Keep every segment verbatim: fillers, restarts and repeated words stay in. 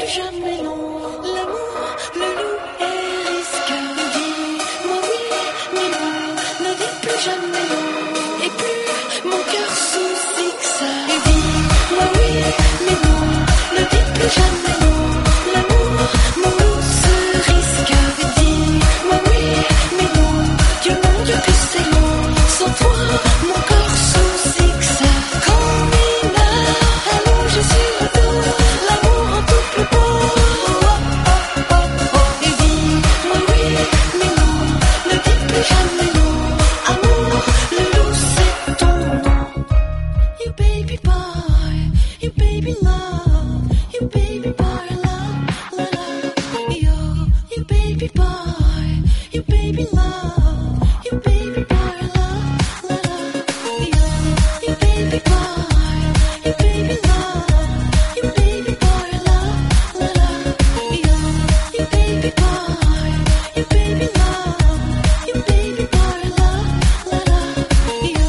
plus jamais non. L'amour, le loup est risqué. Dis-moi oui, mais non, ne dis plus jamais non. Et plus mon cœur soucie que ça. Et dis-moi oui, mais non, ne dis plus jamais non. L'amour, mon loup se risque. Et dis-moi oui, mais non, Dieu mon Dieu que c'est long. Sans toi, mon corps soucie que ça. Quand mineur, allongé sur le dos, l'amour en tout plus beau. Oh, oh, oh, oh. Et dis-moi oui, mais non, ne dis plus jamais non. Amour, le loup c'est ton nom. You baby boy, you baby love, you baby boy love, love, love. Yo, you baby boy, you baby love, you baby boy love, love, love. Yo, you baby boy, you baby love, you baby boy love, love, love. Yo, you baby boy, you baby love, you baby boy love, love, love. Yo.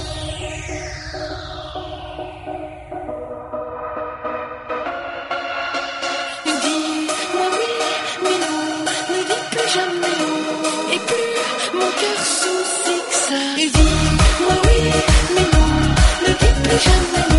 Dis-moi oui, mais non, ne dis plus jamais non. Et plus mon cœur soucie que ça. Et dis-moi oui, mais non, ne dis plus jamais non.